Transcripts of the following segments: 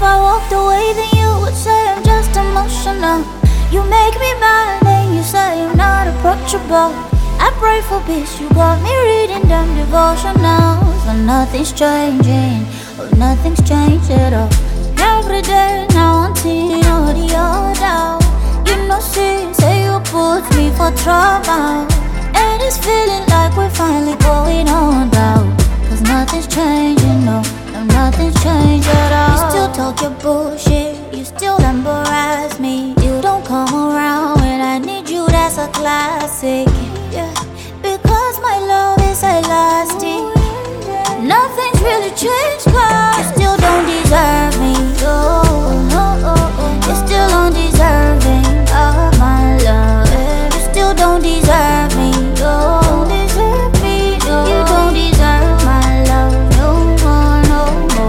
I walked away, then you would say I'm just emotional. You make me mad, then you say I'm not approachable. I pray for peace, you got me reading them devotionals. But nothing's changing, oh, nothing's changed at all. Every day now until you know the other. You know, say you put me for trouble. And it's feeling like we're finally going on down. Cause nothing's changing, no, nothing's changed at all. You still talk your bullshit, you still embarrass me. You don't come around when I need you, that's a classic. Yeah, because my love is elastic. Nothing's really changed, cause you still don't deserve me. Oh, no, you're still undeserving of my love. You still don't deserve me. Oh, you don't deserve my love no more, no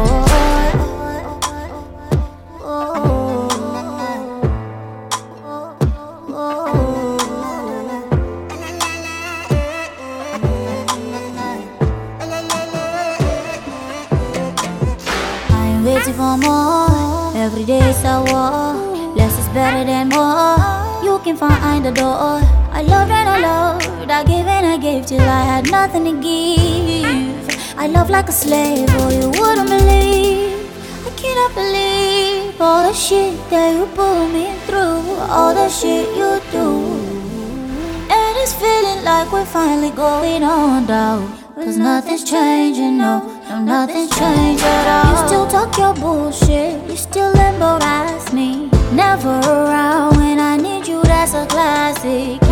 I ain't waiting for more. Every day is a war. Less is better than more. You can find the door. I loved and I loved, I gave and I gave till I had nothing to give. I love like a slave, oh you wouldn't believe. I cannot believe all the shit that you put me through, all the shit you do. And it's feeling like we're finally going on down. Cause nothing's changing, no, nothing's changed at all. You still talk your bullshit, you still embarrass me. Never around when I need you, that's a classic.